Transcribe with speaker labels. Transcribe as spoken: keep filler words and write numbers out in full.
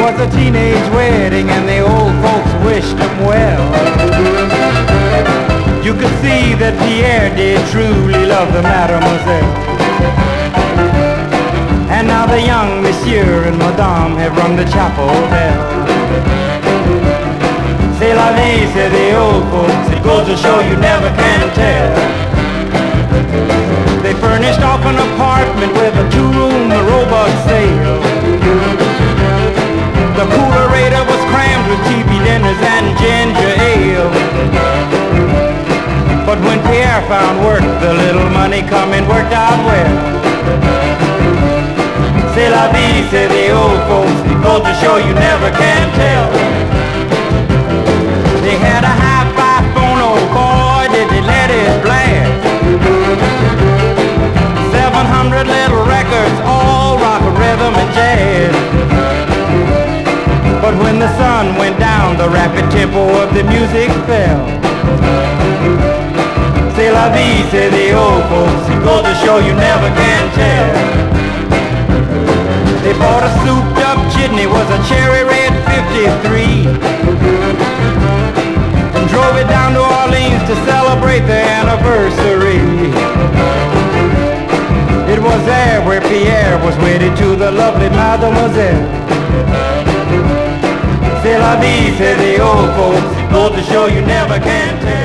Speaker 1: was a teenage wedding and the old folks wished him well. You could see that Pierre did truly love the mademoiselle. And now the young monsieur and madame have rung the chapel bell. C'est la vie, say the old folks, it goes to show you never can tell. They furnished off an apartment with a two-room robot sale. The coolerator was crammed with T V dinners and ginger ale. But when Pierre found work, the little money coming worked out well. C'est la vie, say the old folks, it goes to show you never can tell. They had a hi-fi phone, oh boy, did they let it blast. Seven hundred little records, all rock, rhythm, and jazz. But when the sun went down, the rapid tempo of the music fell. C'est la vie, say the old folks, it goes to show you never can tell. They bought a souped up jitney, was a cherry red fifty-three, and drove it down to Orleans to celebrate their anniversary. It was there where Pierre was wedded to the lovely mademoiselle. C'est la vie, say the old folks, it goes to show you never can tell.